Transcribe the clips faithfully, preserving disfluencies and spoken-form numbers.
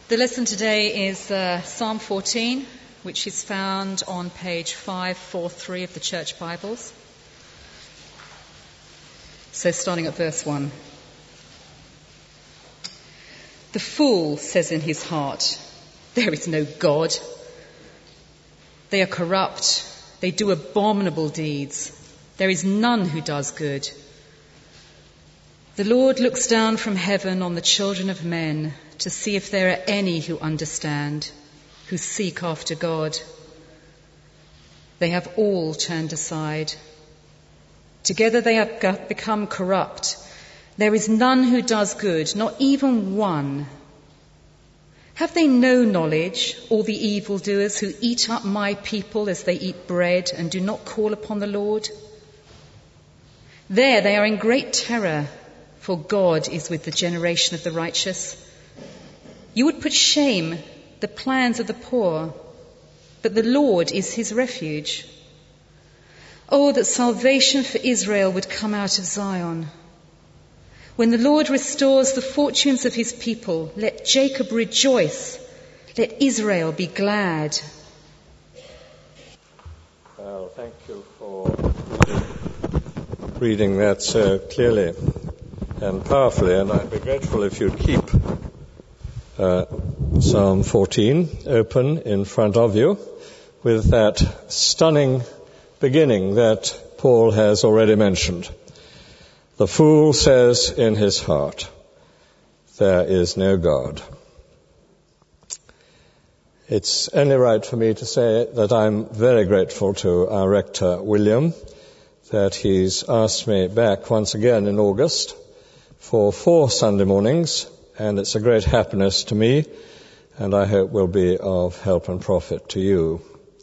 The lesson today is uh, Psalm fourteen, which is found on page five forty-three of the Church Bibles. So starting at verse one. The fool says in his heart, "There is no God." They are corrupt. They do abominable deeds. There is none who does good. The Lord looks down from heaven on the children of men to see if there are any who understand, who seek after God. They have all turned aside. Together they have become corrupt. There is none who does good, not even one. Have they no knowledge, all the evildoers who eat up my people as they eat bread and do not call upon the Lord? There they are in great terror, for God is with the generation of the righteous. You would put shame the plans of the poor, but the Lord is his refuge. Oh, that salvation for Israel would come out of Zion. When the Lord restores the fortunes of his people, let Jacob rejoice, let Israel be glad. Well, thank you for reading that so clearly and powerfully, and I'd be grateful if you'd keep uh, Psalm fourteen open in front of you with that stunning beginning that Paul has already mentioned. The fool says in his heart, "There is no God." It's only right for me to say that I'm very grateful to our rector, William, that he's asked me back once again in August for four Sunday mornings, and it's a great happiness to me, and I hope will be of help and profit to you.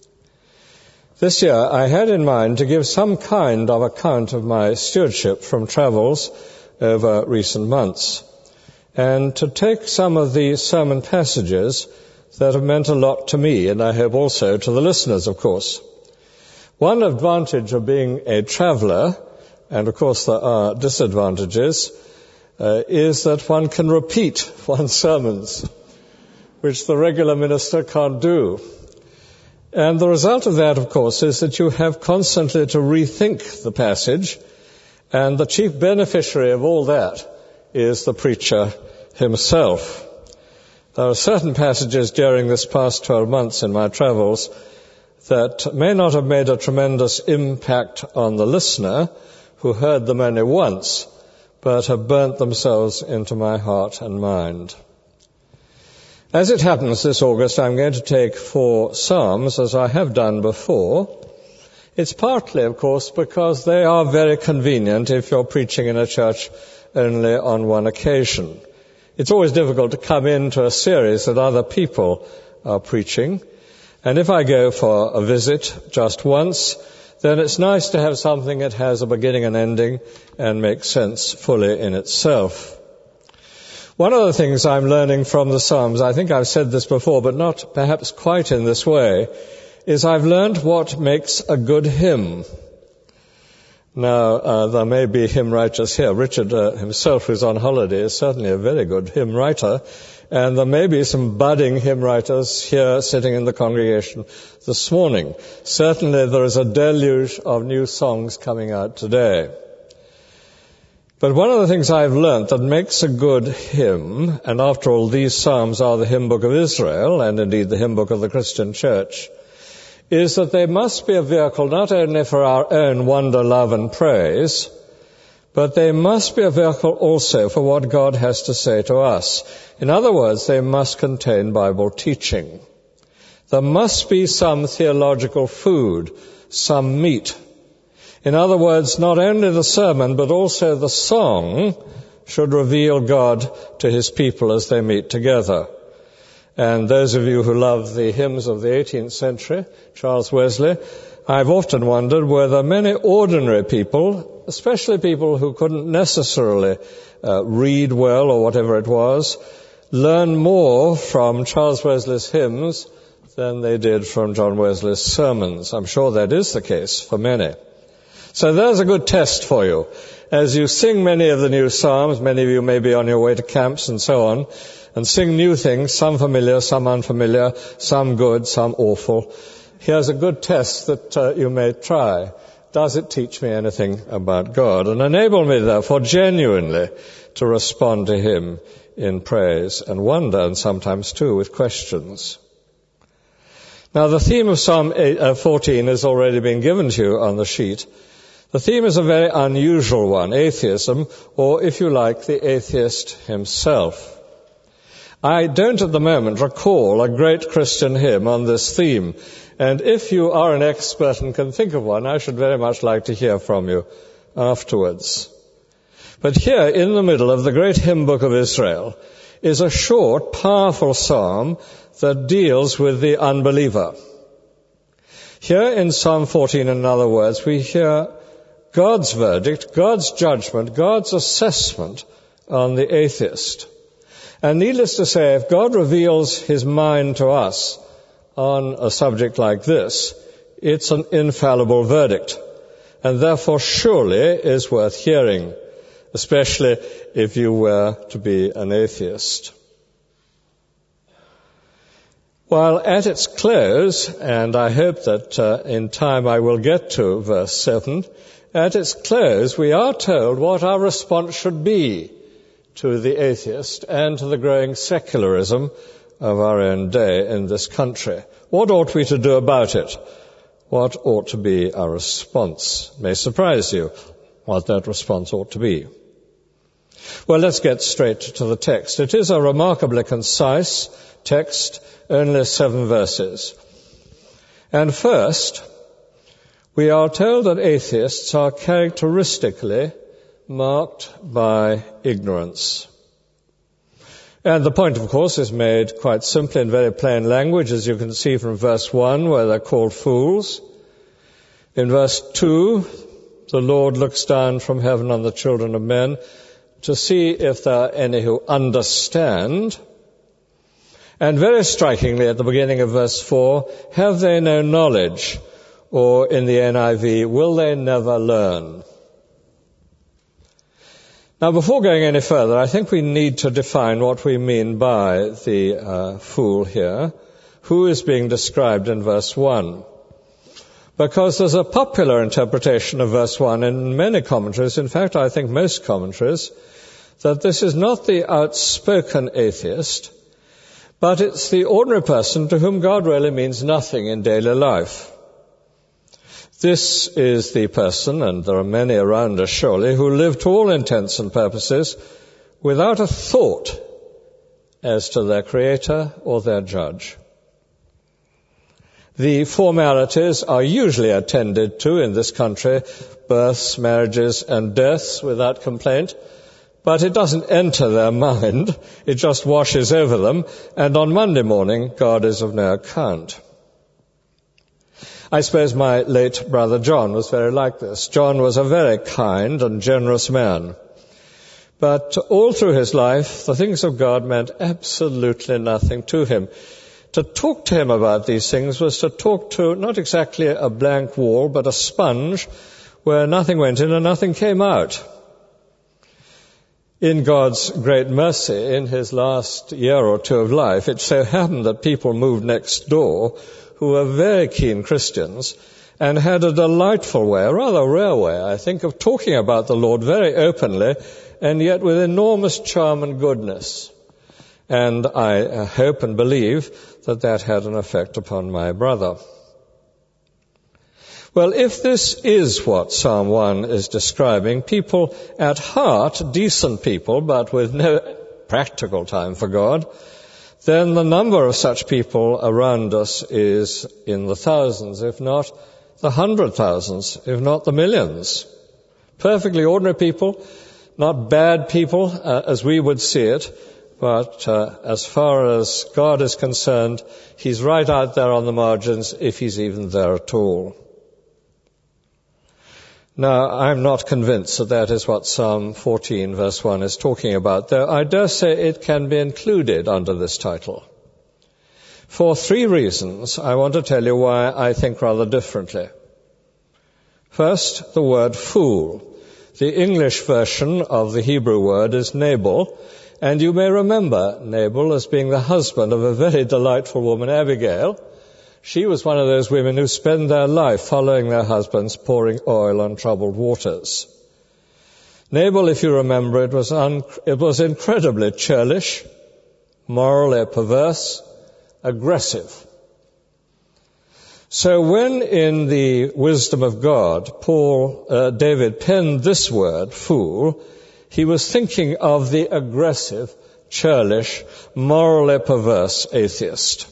This year I had in mind to give some kind of account of my stewardship from travels over recent months, and to take some of the sermon passages that have meant a lot to me, and I hope also to the listeners, of course. One advantage of being a traveller, and of course there are disadvantages, uh, is that one can repeat one's sermons, which the regular minister can't do. And the result of that, of course, is that you have constantly to rethink the passage, and the chief beneficiary of all that is the preacher himself. There are certain passages during this past twelve months in my travels that may not have made a tremendous impact on the listener who heard them only once, but have burnt themselves into my heart and mind. As it happens this August, I'm going to take four Psalms, as I have done before. It's partly, of course, because they are very convenient if you're preaching in a church only on one occasion. It's always difficult to come into a series that other people are preaching. And if I go for a visit just once, then it's nice to have something that has a beginning and ending and makes sense fully in itself. One of the things I'm learning from the Psalms, I think I've said this before, but not perhaps quite in this way, is I've learned what makes a good hymn. Now, uh, there may be hymn writers here. Richard uh, himself, who's on holiday, is certainly a very good hymn writer, and there may be some budding hymn writers here sitting in the congregation this morning. Certainly there is a deluge of new songs coming out today. But one of the things I've learnt that makes a good hymn, and after all these Psalms are the hymn book of Israel, and indeed the hymn book of the Christian church, is that they must be a vehicle not only for our own wonder, love and praise, but they must be a vehicle also for what God has to say to us. In other words, they must contain Bible teaching. There must be some theological food, some meat. In other words, not only the sermon, but also the song should reveal God to his people as they meet together. And those of you who love the hymns of the eighteenth century, Charles Wesley, I've often wondered whether many ordinary people, especially people who couldn't necessarily uh, read well or whatever it was, learn more from Charles Wesley's hymns than they did from John Wesley's sermons. I'm sure that is the case for many. So there's a good test for you. As you sing many of the new psalms, many of you may be on your way to camps and so on, and sing new things, some familiar, some unfamiliar, some good, some awful. Here's a good test that uh, you may try. Does it teach me anything about God? And enable me, therefore, genuinely to respond to him in praise and wonder, and sometimes, too, with questions. Now, the theme of Psalm fourteen has already been given to you on the sheet. The theme is a very unusual one, atheism, or, if you like, the atheist himself. I don't at the moment recall a great Christian hymn on this theme, and if you are an expert and can think of one, I should very much like to hear from you afterwards. But here, in the middle of the great hymn book of Israel, is a short, powerful psalm that deals with the unbeliever. Here in Psalm fourteen, in other words, we hear God's verdict, God's judgment, God's assessment on the atheist. And needless to say, if God reveals his mind to us on a subject like this, it's an infallible verdict, and therefore surely is worth hearing, especially if you were to be an atheist. While at its close, and I hope that uh, in time I will get to verse seven, at its close we are told what our response should be to the atheist and to the growing secularism of our own day in this country. What ought we to do about it? What ought to be our response? It may surprise you what that response ought to be. Well, let's get straight to the text. It is a remarkably concise text, only seven verses. And first, we are told that atheists are characteristically marked by ignorance. And the point, of course, is made quite simply in very plain language, as you can see from verse one, where they're called fools. In verse two, the Lord looks down from heaven on the children of men to see if there are any who understand. And very strikingly at the beginning of verse four, have they no knowledge? Or in the N I V, will they never learn? Now, before going any further, I think we need to define what we mean by the uh, fool here, who is being described in verse one. Because there's a popular interpretation of verse one in many commentaries, in fact, I think most commentaries, that this is not the outspoken atheist, but it's the ordinary person to whom God really means nothing in daily life. This is the person, and there are many around us surely, who live to all intents and purposes without a thought as to their creator or their judge. The formalities are usually attended to in this country, births, marriages, and deaths without complaint, but it doesn't enter their mind, it just washes over them, and on Monday morning, God is of no account. I suppose my late brother John was very like this. John was a very kind and generous man. But all through his life, the things of God meant absolutely nothing to him. To talk to him about these things was to talk to not exactly a blank wall, but a sponge where nothing went in and nothing came out. In God's great mercy, in his last year or two of life, it so happened that people moved next door who were very keen Christians and had a delightful way, a rather rare way, I think, of talking about the Lord very openly and yet with enormous charm and goodness. And I hope and believe that that had an effect upon my brother. Well, if this is what Psalm one is describing, people at heart, decent people, but with no practical time for God, then the number of such people around us is in the thousands, if not the hundred thousands, if not the millions. Perfectly ordinary people, not bad people uh, as we would see it, but uh, as far as God is concerned, he's right out there on the margins, if he's even there at all. Now, I'm not convinced that that is what Psalm fourteen verse one is talking about, though I dare say it can be included under this title. For three reasons, I want to tell you why I think rather differently. First, the word fool. The English version of the Hebrew word is Nabal, and you may remember Nabal as being the husband of a very delightful woman, Abigail. She was one of those women who spend their life following their husbands, pouring oil on troubled waters. Nabal, if you remember, it was, un- it was incredibly churlish, morally perverse, aggressive. So when in the wisdom of God, Paul, uh, David penned this word, fool, he was thinking of the aggressive, churlish, morally perverse atheist.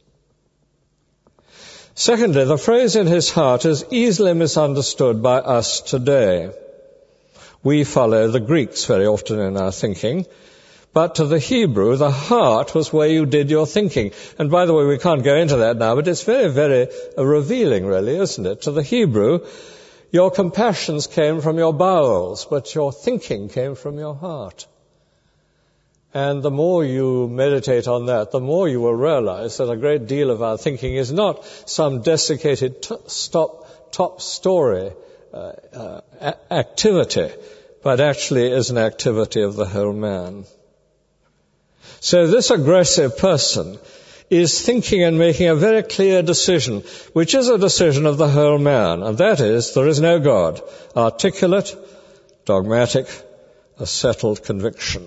Secondly, the phrase in his heart is easily misunderstood by us today. We follow the Greeks very often in our thinking, but to the Hebrew, the heart was where you did your thinking. And by the way, we can't go into that now, but it's very, very uh, revealing, really, isn't it? To the Hebrew, your compassions came from your bowels, but your thinking came from your heart. And the more you meditate on that, the more you will realize that a great deal of our thinking is not some desiccated t- stop, top story uh, uh, a- activity, but actually is an activity of the whole man. So this aggressive person is thinking and making a very clear decision, which is a decision of the whole man, and that is, there is no God. Articulate, dogmatic, a settled conviction.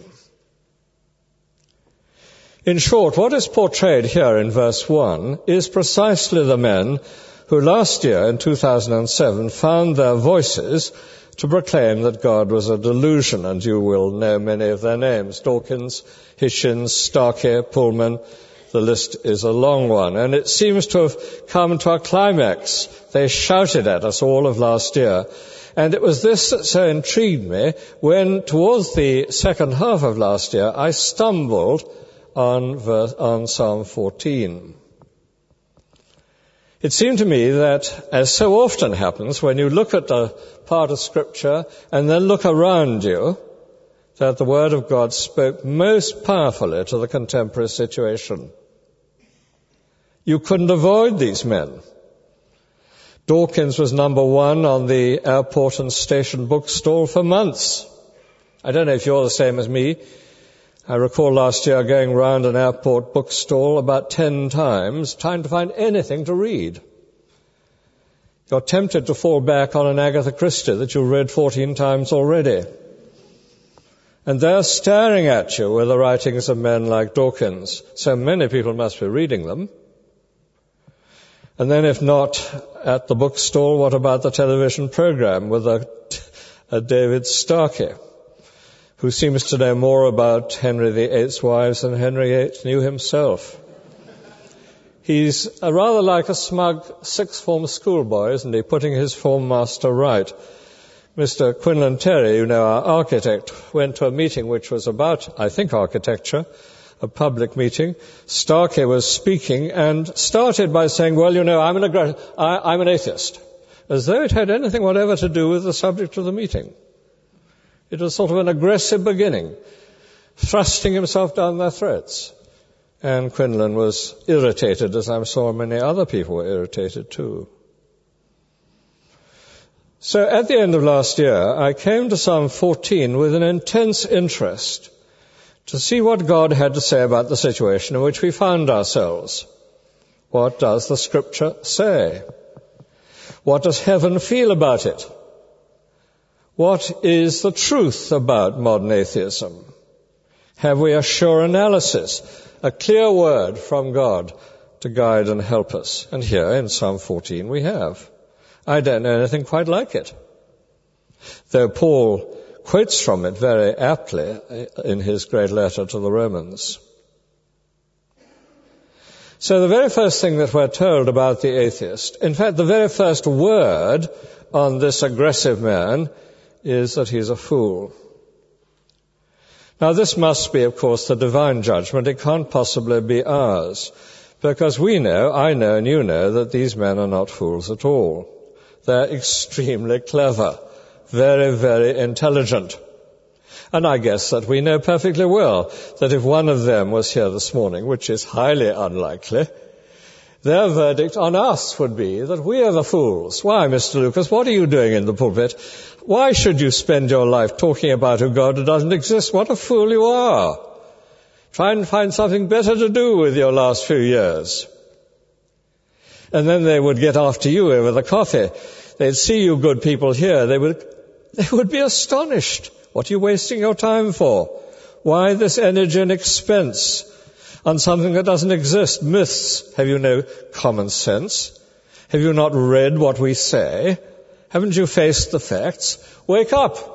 In short, what is portrayed here in verse one is precisely the men who last year, in two thousand seven, found their voices to proclaim that God was a delusion, and you will know many of their names: Dawkins, Hitchens, Starkey, Pullman. The list is a long one, and it seems to have come to a climax. They shouted at us all of last year, and it was this that so intrigued me when, towards the second half of last year, I stumbled on, verse, on Psalm fourteen. It seemed to me that, as so often happens, when you look at a part of Scripture and then look around you, that the Word of God spoke most powerfully to the contemporary situation. You couldn't avoid these men. Dawkins was number one on the airport and station bookstall for months. I don't know if you're the same as me. I recall last year going round an airport bookstall about ten times, trying to find anything to read. You're tempted to fall back on an Agatha Christie that you've read fourteen times already. And they're staring at you with the writings of men like Dawkins. So many people must be reading them. And then if not at the bookstall, what about the television program with a, a David Starkey, who seems to know more about Henry the Eighth's wives than Henry the Eighth knew himself? He's a rather like a smug sixth-form schoolboy, isn't he, putting his form master right. Mister Quinlan Terry, you know, our architect, went to a meeting which was about, I think, architecture, a public meeting. Starkey was speaking and started by saying, well, you know, I'm an, aggr- I, I'm an atheist, as though it had anything whatever to do with the subject of the meeting. It was sort of an aggressive beginning, thrusting himself down their throats. And Quinlan was irritated, as I'm sure many other people were irritated too. So at the end of last year, I came to Psalm fourteen with an intense interest to see what God had to say about the situation in which we found ourselves. What does the Scripture say? What does heaven feel about it? What is the truth about modern atheism? Have we a sure analysis, a clear word from God to guide and help us? And here in Psalm fourteen we have. I don't know anything quite like it, though Paul quotes from it very aptly in his great letter to the Romans. So the very first thing that we're told about the atheist, in fact the very first word on this aggressive man, is that he's a fool. Now this must be, of course, the divine judgment. It can't possibly be ours, because we know, I know and you know, that these men are not fools at all. They're extremely clever, very, very intelligent. And I guess that we know perfectly well that if one of them was here this morning, which is highly unlikely, Their verdict on us would be that we are the fools. Why, Mister Lucas, what are you doing in the pulpit? Why should you spend your life talking about a God who doesn't exist? What a fool you are. Try and find something better to do with your last few years. And then they would get after you over the coffee. They'd see you good people here. They would, they would be astonished. What are you wasting your time for? Why this energy and expense on something that doesn't exist? Myths. Have you no common sense? Have you not read what we say? Haven't you faced the facts? Wake up.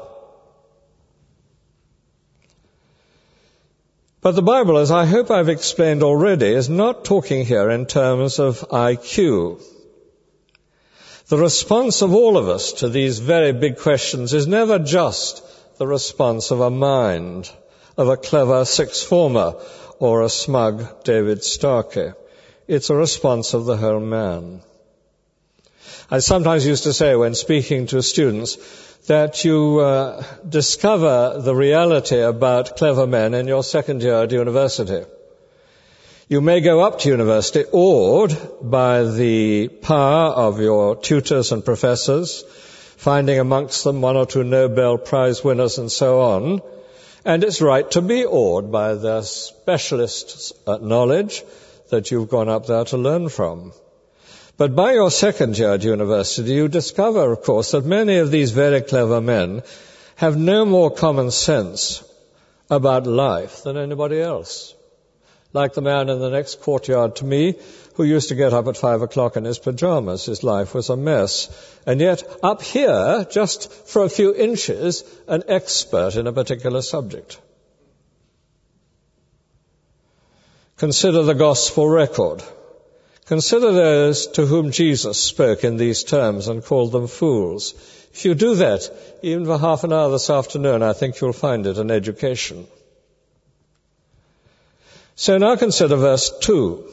But the Bible, as I hope I've explained already, is not talking here in terms of I Q. The response of all of us to these very big questions is never just the response of a mind, of a clever sixth former or a smug David Starkey. It's a response of the whole man. I sometimes used to say when speaking to students that you uh, discover the reality about clever men in your second year at university. You may go up to university awed by the power of your tutors and professors, finding amongst them one or two Nobel Prize winners and so on, and it's right to be awed by their specialist knowledge that you've gone up there to learn from. But by your second year at university, you discover, of course, that many of these very clever men have no more common sense about life than anybody else. Like the man in the next courtyard to me, who used to get up at five o'clock in his pajamas. His life was a mess. And yet, up here, just for a few inches, an expert in a particular subject. Consider the gospel record. Consider those to whom Jesus spoke in these terms and called them fools. If you do that, even for half an hour this afternoon, I think you'll find it an education. So now consider verse two.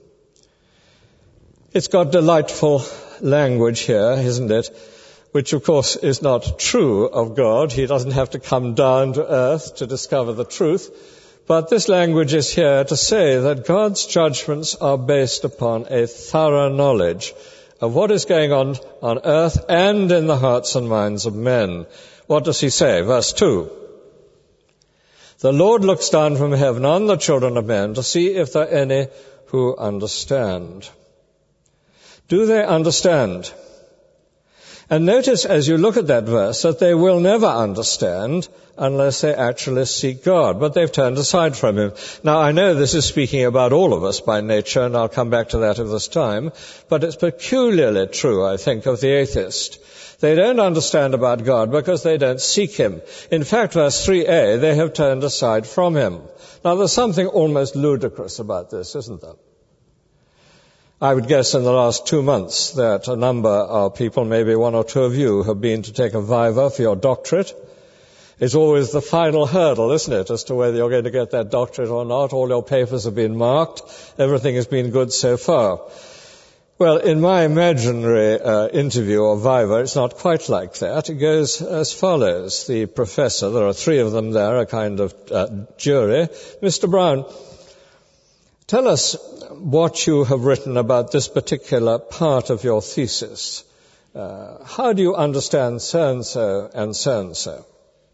It's got delightful language here, isn't it? Which, of course, is not true of God. He doesn't have to come down to earth to discover the truth. But this language is here to say that God's judgments are based upon a thorough knowledge of what is going on on earth and in the hearts and minds of men. What does he say? Verse two. The Lord looks down from heaven on the children of men to see if there are any who understand. Do they understand? And notice as you look at that verse that they will never understand unless they actually seek God. But they've turned aside from him. Now, I know this is speaking about all of us by nature, and I'll come back to that at this time. But it's peculiarly true, I think, of the atheist. They don't understand about God because they don't seek him. In fact, verse three a, they have turned aside from him. Now, there's something almost ludicrous about this, isn't there? I would guess in the last two months that a number of people, maybe one or two of you, have been to take a viva for your doctorate. It's always the final hurdle, isn't it, as to whether you're going to get that doctorate or not. All your papers have been marked. Everything has been good so far. Well, in my imaginary uh, interview or viva, it's not quite like that. It goes as follows. The professor, there are three of them there, a kind of uh, jury. Mister Brown, tell us what you have written about this particular part of your thesis. Uh, how do you understand so-and-so and so-and-so?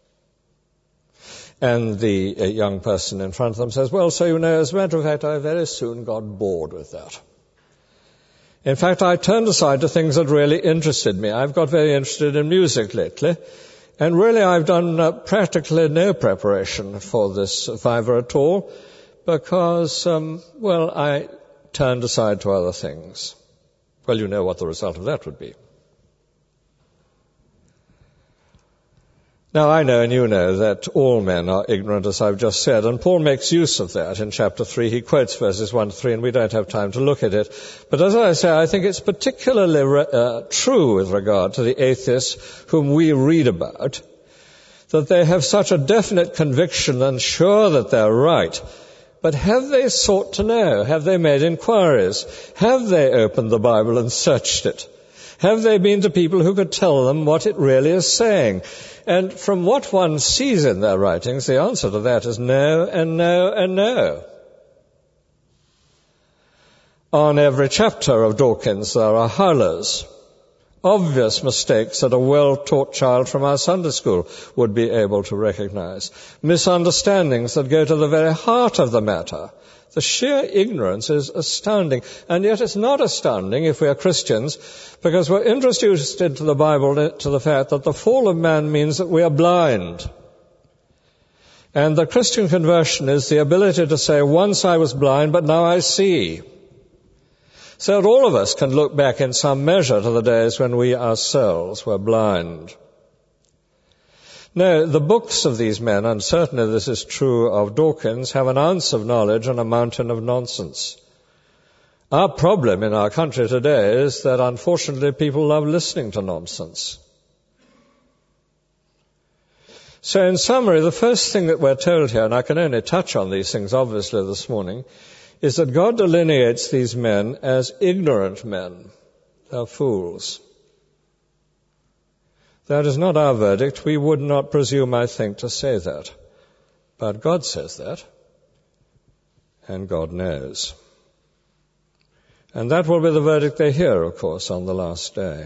And the uh, young person in front of them says, well, so you know, as a matter of fact, I very soon got bored with that. In fact, I turned aside to things that really interested me. I've got very interested in music lately, and really I've done uh, practically no preparation for this viva at all, because, um, well, I turned aside to other things. Well, you know what the result of that would be. Now, I know and you know that all men are ignorant, as I've just said, and Paul makes use of that in chapter three. He quotes verses one to three, and we don't have time to look at it. But as I say, I think it's particularly re- uh, true with regard to the atheists whom we read about, that they have such a definite conviction and sure that they're right. But have they sought to know? Have they made inquiries? Have they opened the Bible and searched it? Have they been to people who could tell them what it really is saying? And from what one sees in their writings, the answer to that is no and no and no. On every chapter of Dawkins there are howlers, obvious mistakes that a well-taught child from our Sunday school would be able to recognize, misunderstandings that go to the very heart of the matter. The sheer ignorance is astounding, and yet it's not astounding if we are Christians, because we're introduced into the Bible to the fact that the fall of man means that we are blind. And the Christian conversion is the ability to say, once I was blind, but now I see. So that all of us can look back in some measure to the days when we ourselves were blind. No, the books of these men, and certainly this is true of Dawkins, have an ounce of knowledge and a mountain of nonsense. Our problem in our country today is that unfortunately people love listening to nonsense. So in summary, the first thing that we're told here, and I can only touch on these things obviously this morning, is that God delineates these men as ignorant men. They're fools. That is not our verdict. We would not presume, I think, to say that. But God says that, and God knows. And that will be the verdict they hear, of course, on the last day.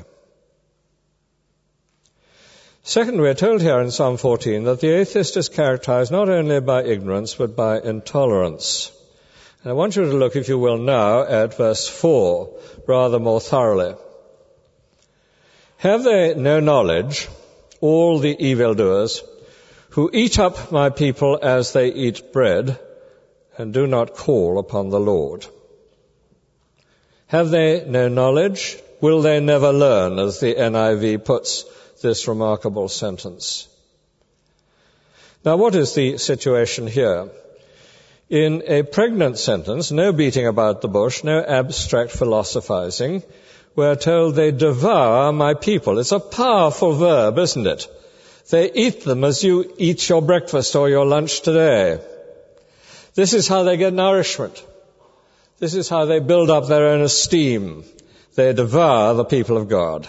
Second, we are told here in Psalm fourteen that the atheist is characterized not only by ignorance, but by intolerance. And I want you to look, if you will, now at verse four, rather more thoroughly. Have they no knowledge, all the evildoers, who eat up my people as they eat bread, and do not call upon the Lord? Have they no knowledge? Will they never learn, as the N I V puts this remarkable sentence? Now, what is the situation here? In a pregnant sentence, no beating about the bush, no abstract philosophizing, we're told they devour my people. It's a powerful verb, isn't it? They eat them as you eat your breakfast or your lunch today. This is how they get nourishment. This is how they build up their own esteem. They devour the people of God.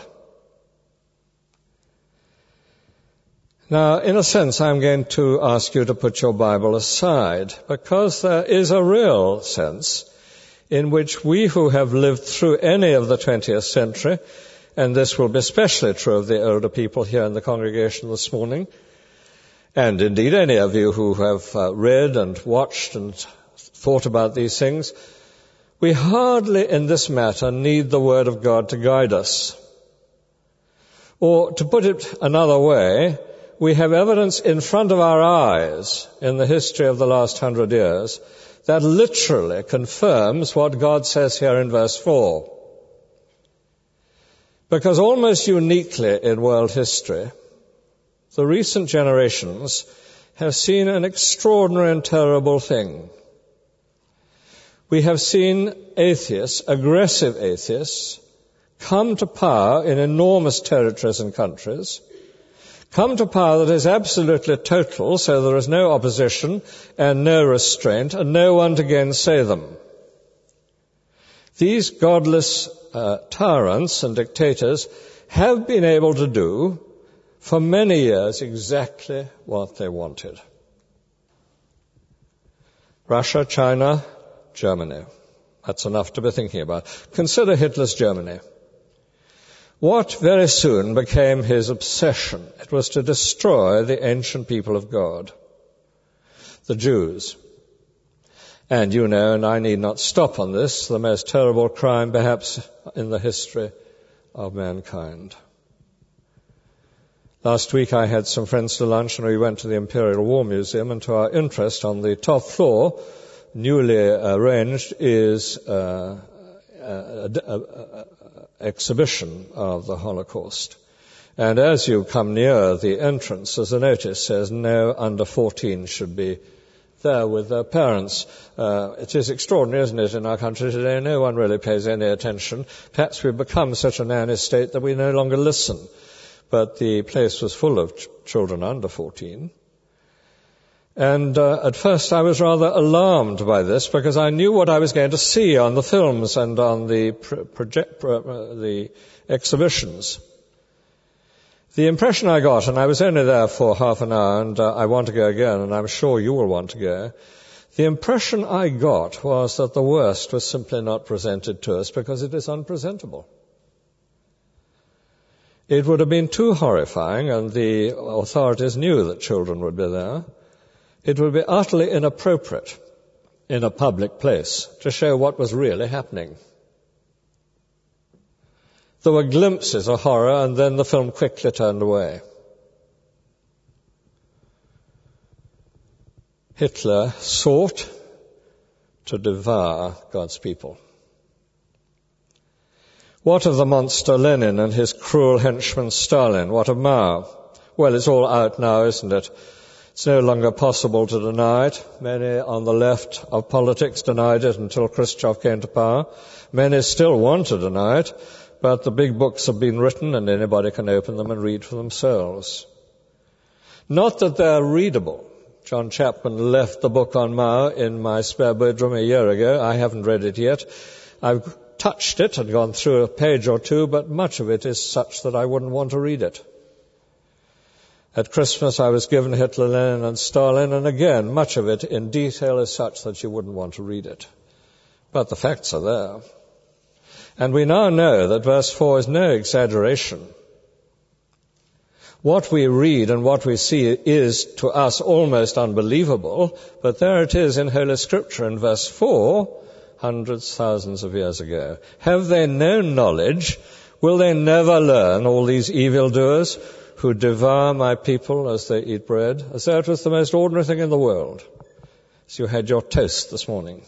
Now, in a sense, I'm going to ask you to put your Bible aside, because there is a real sense in which we who have lived through any of the twentieth century, and this will be especially true of the older people here in the congregation this morning, and indeed any of you who have uh, read and watched and thought about these things, we hardly in this matter need the Word of God to guide us. Or, to put it another way, we have evidence in front of our eyes in the history of the last hundred years that literally confirms what God says here in verse four. Because almost uniquely in world history, the recent generations have seen an extraordinary and terrible thing. We have seen atheists, aggressive atheists, come to power in enormous territories and countries, come to power that is absolutely total, so there is no opposition and no restraint and no one to gainsay them. These godless uh, tyrants and dictators have been able to do for many years exactly what they wanted. Russia, China, Germany. That's enough to be thinking about. Consider Hitler's Germany. What very soon became his obsession? It was to destroy the ancient people of God, the Jews. And you know, and I need not stop on this, the most terrible crime perhaps in the history of mankind. Last week I had some friends to lunch and we went to the Imperial War Museum, and to our interest, on the top floor, newly arranged, is uh, a, a, a exhibition of the Holocaust. And as you come near the entrance, there's a notice says no under fourteen should be there with their parents. Uh, it is extraordinary, isn't it, in our country today? No one really pays any attention. Perhaps we've become such a nanny state that we no longer listen. But the place was full of ch- children under fourteen. And uh, at first I was rather alarmed by this, because I knew what I was going to see on the films and on the pro- project, pro- uh, the exhibitions. The impression I got, and I was only there for half an hour, and uh, I want to go again, and I'm sure you will want to go, The impression I got was that the worst was simply not presented to us because it is unpresentable. It would have been too horrifying, and the authorities knew that children would be there. It would be utterly inappropriate in a public place to show what was really happening. There were glimpses of horror, and then the film quickly turned away. Hitler sought to devour God's people. What of the monster Lenin and his cruel henchman Stalin? What of Mao? Well, it's all out now, isn't it? It's no longer possible to deny it. Many on the left of politics denied it until Khrushchev came to power. Many still want to deny it, but the big books have been written and anybody can open them and read for themselves. Not that they're readable. John Chapman left the book on Mao in my spare bedroom a year ago. I haven't read it yet. I've touched it and gone through a page or two, but much of it is such that I wouldn't want to read it. At Christmas I was given Hitler, Lenin and Stalin, and again, much of it in detail is such that you wouldn't want to read it. But the facts are there. And we now know that verse four is no exaggeration. What we read and what we see is to us almost unbelievable, but there it is in Holy Scripture in verse four, hundreds, thousands of years ago. Have they no knowledge? Will they never learn, all these evildoers who devour my people as they eat bread? As though it was the most ordinary thing in the world. As you had your toast this morning.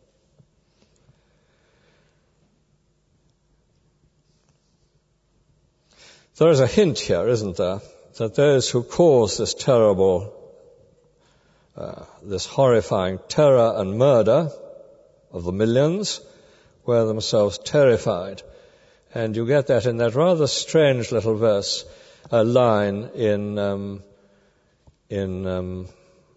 There is a hint here, isn't there, that those who cause this terrible, uh, this horrifying terror and murder of the millions were themselves terrified. And you get that in that rather strange little verse, a line in um, in um,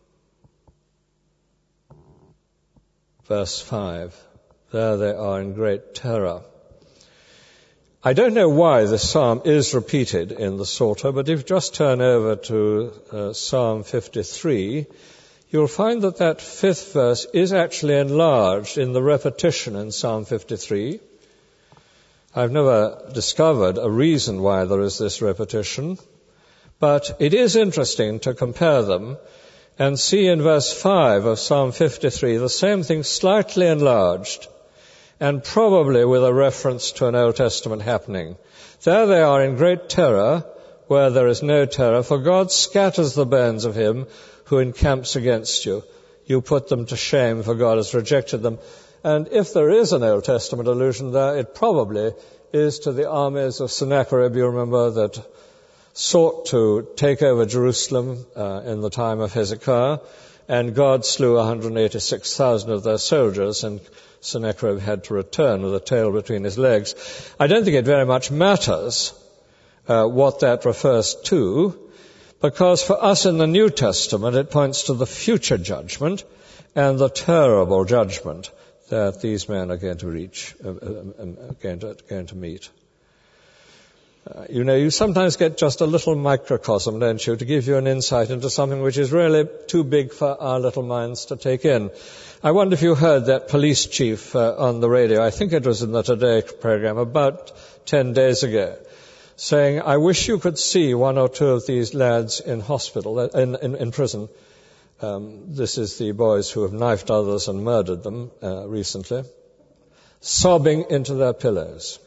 verse five. There they are in great terror. I don't know why this psalm is repeated in the Psalter, but if you just turn over to uh, Psalm fifty-three, you'll find that that fifth verse is actually enlarged in the repetition in Psalm fifty-three. I've never discovered a reason why there is this repetition, but it is interesting to compare them and see in verse five of Psalm fifty-three the same thing slightly enlarged, and probably with a reference to an Old Testament happening. There they are in great terror, where there is no terror, for God scatters the bones of him who encamps against you. You put them to shame, for God has rejected them. And if there is an Old Testament allusion there, it probably is to the armies of Sennacherib, you remember, that sought to take over Jerusalem uh, in the time of Hezekiah, and God slew one hundred eighty-six thousand of their soldiers, and Sennacherib had to return with a tail between his legs. I don't think it very much matters uh, what that refers to, because for us in the New Testament it points to the future judgment and the terrible judgment that these men are going to reach, uh, uh, going to, going to meet. Uh, you know, you sometimes get just a little microcosm, don't you, to give you an insight into something which is really too big for our little minds to take in. I wonder if you heard that police chief uh, on the radio, I think it was in the Today program, about ten days ago, saying, I wish you could see one or two of these lads in hospital, in, in, in prison. Um, this is the boys who have knifed others and murdered them uh, recently, sobbing into their pillows.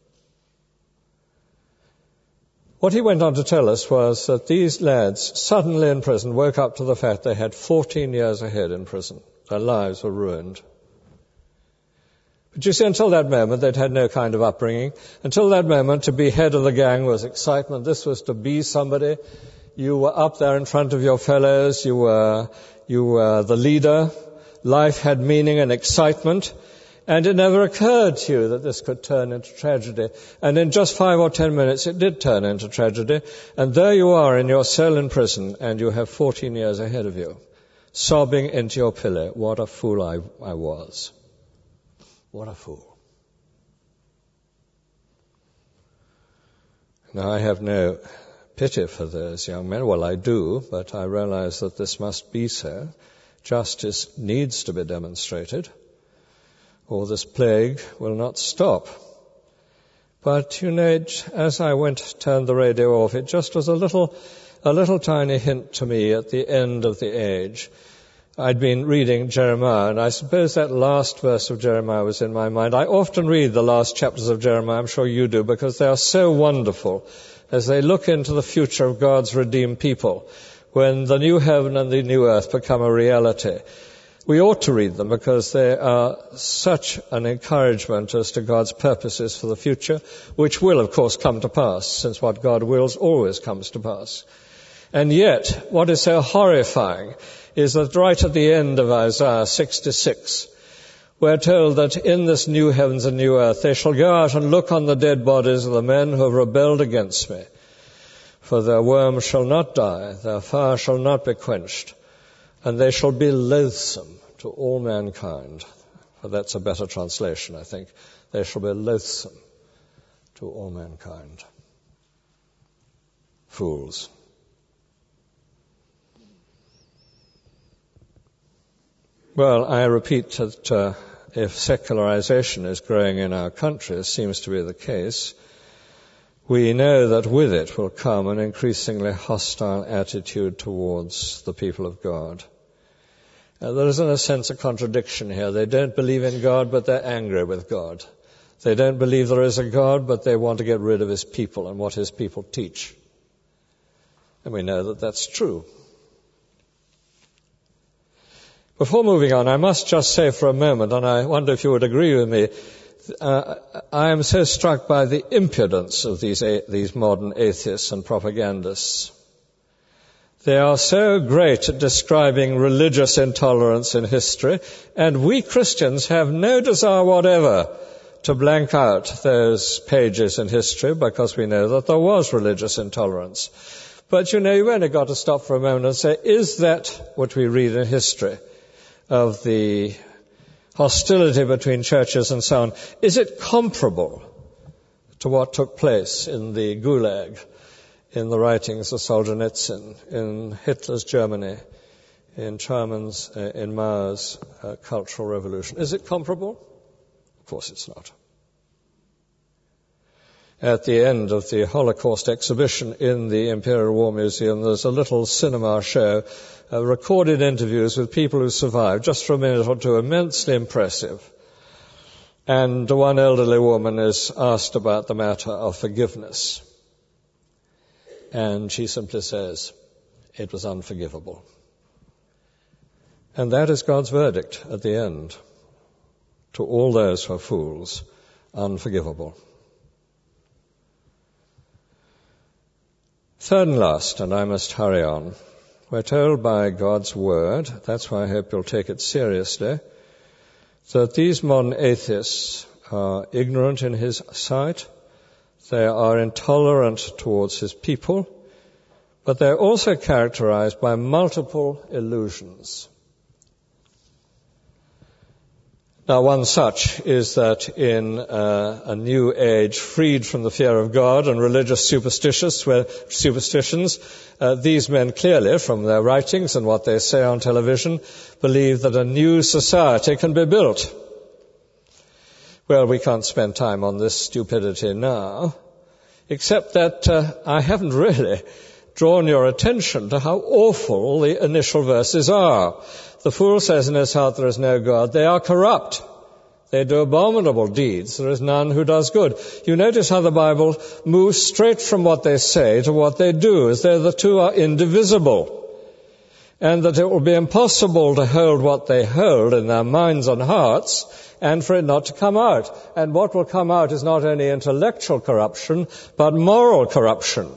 What he went on to tell us was that these lads suddenly in prison woke up to the fact they had fourteen years ahead in prison. Their lives were ruined. But you see, until that moment, they'd had no kind of upbringing. Until that moment, to be head of the gang was excitement. This was to be somebody. You were up there in front of your fellows. You were, you were the leader. Life had meaning and excitement. And it never occurred to you that this could turn into tragedy. And in just five or ten minutes, it did turn into tragedy. And there you are in your cell in prison, and you have fourteen years ahead of you, sobbing into your pillow. What a fool I, I was. What a fool. Now, I have no pity for those young men. Well, I do, but I realize that this must be so. justice needs to be demonstrated, or this plague will not stop. But, you know, it, as I went, turned the radio off, it just was a little, a little tiny hint to me at the end of the age. I'd been reading Jeremiah, and I suppose that last verse of Jeremiah was in my mind. I often read the last chapters of Jeremiah, I'm sure you do, because they are so wonderful as they look into the future of God's redeemed people, when the new heaven and the new earth become a reality. We ought to read them because they are such an encouragement as to God's purposes for the future, which will, of course, come to pass, since what God wills always comes to pass. And yet, what is so horrifying is that right at the end of Isaiah sixty-six, we're told that in this new heavens and new earth they shall go out and look on the dead bodies of the men who have rebelled against me. For their worm shall not die, their fire shall not be quenched, and they shall be loathsome to all mankind. For that's a better translation, I think. They shall be loathsome to all mankind. Fools. Well, I repeat that uh, if secularization is growing in our country, as seems to be the case, we know that with it will come an increasingly hostile attitude towards the people of God. Uh, there is, in a sense, a contradiction here. They don't believe in God, but they're angry with God. They don't believe there is a God, but they want to get rid of his people and what his people teach. And we know that that's true. Before moving on, I must just say for a moment, and I wonder if you would agree with me, uh, I am so struck by the impudence of these, these modern atheists and propagandists. They are so great at describing religious intolerance in history, and we Christians have no desire whatever to blank out those pages in history because we know that there was religious intolerance. But, you know, you've only got to stop for a moment and say, is that what we read in history of the hostility between churches and so on, is it comparable to what took place in the Gulag, in the writings of Solzhenitsyn, in Hitler's Germany, in Truman's, uh, in Mao's uh, Cultural Revolution? Is it comparable? Of course it's not. At the end of the Holocaust exhibition in the Imperial War Museum, there's a little cinema show, uh, recorded interviews with people who survived, just for a minute or two, immensely impressive. And one elderly woman is asked about the matter of forgiveness. And she simply says, it was unforgivable. And that is God's verdict at the end. To all those who are fools, unforgivable. Third and last, and I must hurry on, we're told by God's word, that's why I hope you'll take it seriously, that these modern atheists are ignorant in his sight, they are intolerant towards his people, but they're also characterized by multiple illusions. Now, one such is that in uh, a new age freed from the fear of God and religious superstitions, where, superstitions, uh, these men clearly, from their writings and what they say on television, believe that a new society can be built. Well, we can't spend time on this stupidity now, except that uh, I haven't really drawn your attention to how awful the initial verses are. The fool says in his heart, there is no God. They are corrupt. They do abominable deeds. There is none who does good. You notice how the Bible moves straight from what they say to what they do, as though the two are indivisible. And that it will be impossible to hold what they hold in their minds and hearts, and for it not to come out. And what will come out is not only intellectual corruption, but moral corruption.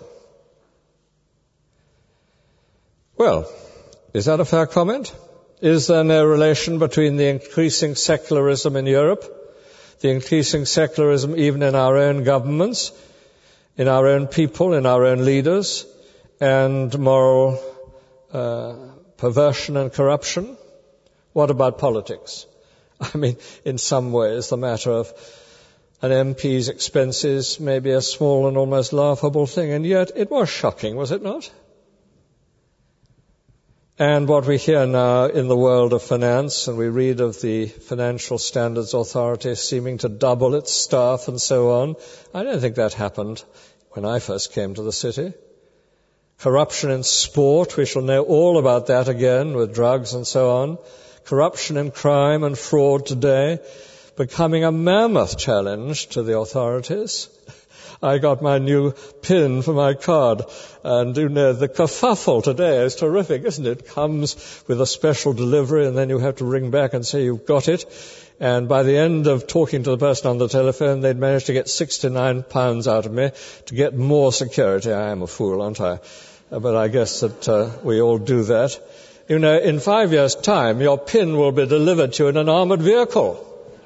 Well, is that a fair comment? Is there no relation between the increasing secularism in Europe, the increasing secularism even in our own governments, in our own people, in our own leaders, and moral uh, perversion and corruption? What about politics? I mean, in some ways, the matter of an M P's expenses may be a small and almost laughable thing, and yet it was shocking, was it not? And what we hear now in the world of finance, and we read of the Financial Standards Authority seeming to double its staff and so on, I don't think that happened when I first came to the city. Corruption in sport, we shall know all about that again with drugs and so on. Corruption in crime and fraud today, becoming a mammoth challenge to the authorities. I got my new PIN for my card, and you know, the kerfuffle today is terrific, isn't it? It comes with a special delivery, and then you have to ring back and say you've got it. And by the end of talking to the person on the telephone, they'd managed to get sixty-nine pounds out of me to get more security. I am a fool, aren't I? But I guess that uh, we all do that. You know, in five years' time, your PIN will be delivered to you in an armoured vehicle,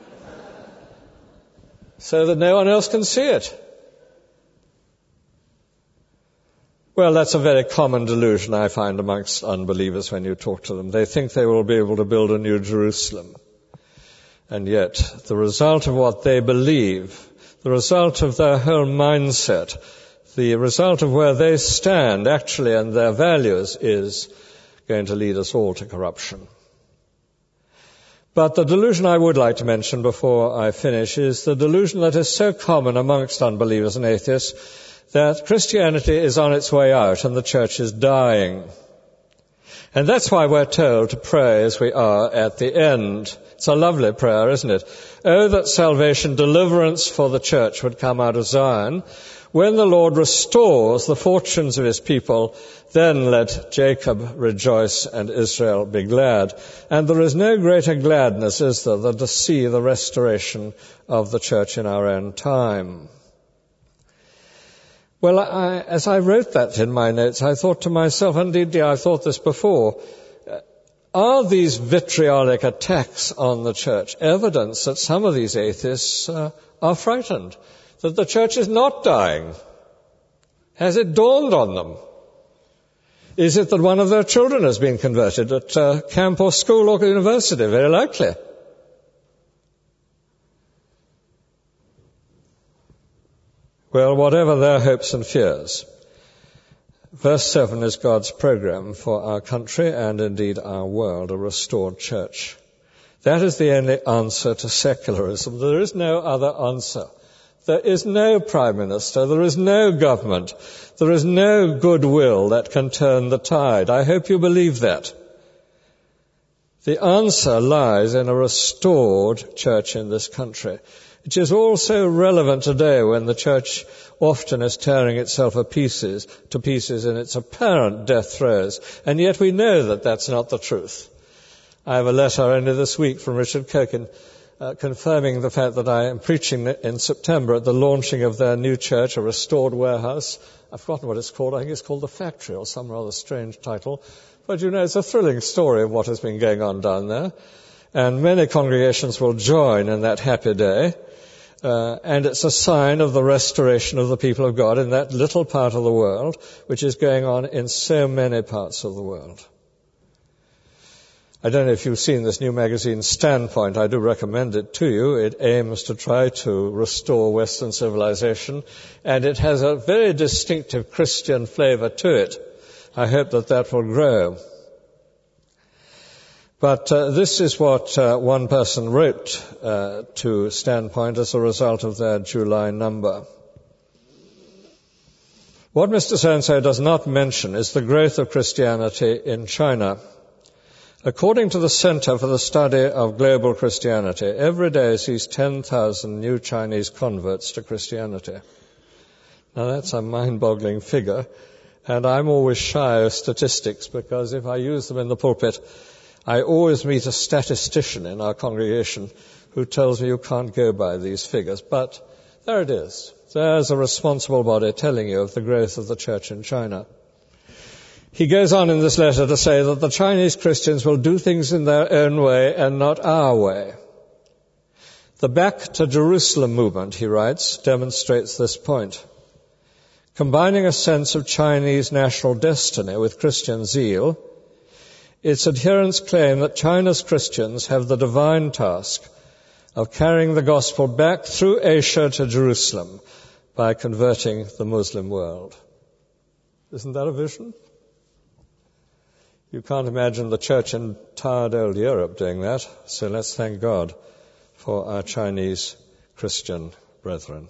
so that no one else can see it. Well, that's a very common delusion I find amongst unbelievers when you talk to them. They think they will be able to build a new Jerusalem. And yet, the result of what they believe, the result of their whole mindset, the result of where they stand actually and their values is going to lead us all to corruption. But the delusion I would like to mention before I finish is the delusion that is so common amongst unbelievers and atheists, that Christianity is on its way out and the church is dying. And that's why we're told to pray as we are at the end. It's a lovely prayer, isn't it? Oh, that salvation, deliverance for the church would come out of Zion. When the Lord restores the fortunes of his people, then let Jacob rejoice and Israel be glad. And there is no greater gladness, is there, than to see the restoration of the church in our own time. Well, I, as I wrote that in my notes, I thought to myself, indeed, I thought this before, are these vitriolic attacks on the church evidence that some of these atheists uh, are frightened, that the church is not dying? Has it dawned on them? Is it that one of their children has been converted at uh, camp or school or university? Very likely. Well, whatever their hopes and fears, verse seven is God's program for our country and indeed our world, a restored church. That is the only answer to secularism. There is no other answer. There is no prime minister, there is no government, there is no goodwill that can turn the tide. I hope you believe that. The answer lies in a restored church in this country, which is also relevant today when the church often is tearing itself to pieces, to pieces in its apparent death throes. And yet we know that that's not the truth. I have a letter only this week from Richard Kirkin uh, confirming the fact that I am preaching in September at the launching of their new church, a restored warehouse. I've forgotten what it's called. I think it's called The Factory or some rather strange title. But you know, it's a thrilling story of what has been going on down there. And many congregations will join in that happy day. Uh, and it's a sign of the restoration of the people of God in that little part of the world, which is going on in so many parts of the world. I don't know if you've seen this new magazine, Standpoint. I do recommend it to you. It aims to try to restore Western civilization, and it has a very distinctive Christian flavor to it. I hope that that will grow. But uh, this is what uh, one person wrote uh, to Standpoint as a result of their July number. What Mister So-and-so does not mention is the growth of Christianity in China. According to the Center for the Study of Global Christianity, every day sees ten thousand new Chinese converts to Christianity. Now that's a mind-boggling figure, and I'm always shy of statistics because if I use them in the pulpit, I always meet a statistician in our congregation who tells me you can't go by these figures. But there it is. There's a responsible body telling you of the growth of the church in China. He goes on in this letter to say that the Chinese Christians will do things in their own way and not our way. The Back to Jerusalem movement, he writes, demonstrates this point. Combining a sense of Chinese national destiny with Christian zeal, its adherents claim that China's Christians have the divine task of carrying the gospel back through Asia to Jerusalem by converting the Muslim world. Isn't that a vision? You can't imagine the church in tired old Europe doing that, so let's thank God for our Chinese Christian brethren.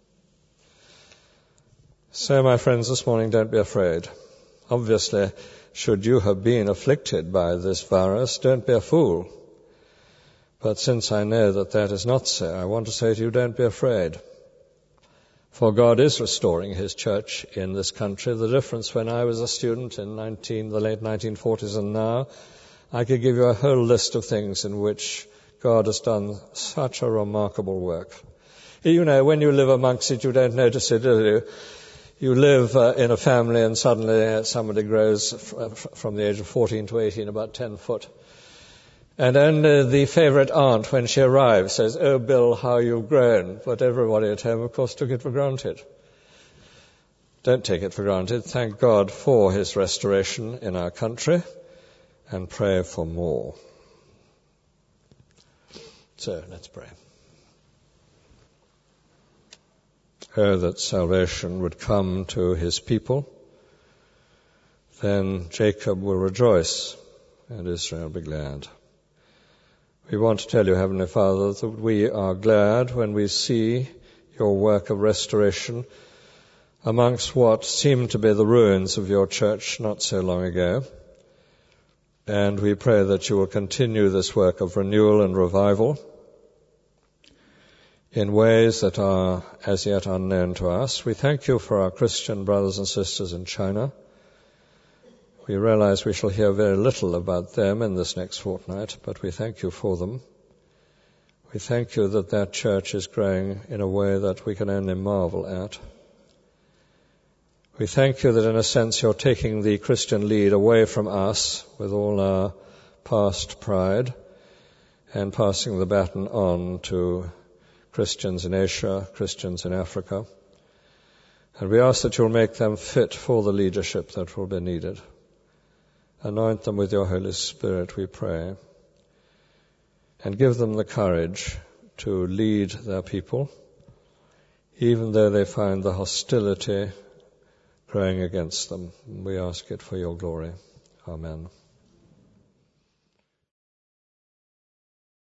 So, my friends, this morning, don't be afraid. Obviously, should you have been afflicted by this virus, don't be a fool. But since I know that that is not so, I want to say to you, don't be afraid. For God is restoring his church in this country. The difference when I was a student in nineteen, the late nineteen forties and now, I could give you a whole list of things in which God has done such a remarkable work. You know, when you live amongst it, you don't notice it, do you? You live uh, in a family and suddenly uh, somebody grows f- from the age of fourteen to eighteen about ten foot. And only the favourite aunt, when she arrives, says, "Oh, Bill, how you've grown." But everybody at home, of course, took it for granted. Don't take it for granted. Thank God for his restoration in our country and pray for more. So, let's pray. Oh, that salvation would come to his people. Then Jacob will rejoice and Israel be glad. We want to tell you, Heavenly Father, that we are glad when we see your work of restoration amongst what seemed to be the ruins of your church not so long ago. And we pray that you will continue this work of renewal and revival in ways that are as yet unknown to us. We thank you for our Christian brothers and sisters in China. We realize we shall hear very little about them in this next fortnight, but we thank you for them. We thank you that that church is growing in a way that we can only marvel at. We thank you that in a sense you're taking the Christian lead away from us with all our past pride and passing the baton on to Christians in Asia, Christians in Africa. And we ask that you'll make them fit for the leadership that will be needed. Anoint them with your Holy Spirit, we pray. And give them the courage to lead their people, even though they find the hostility growing against them. We ask it for your glory. Amen.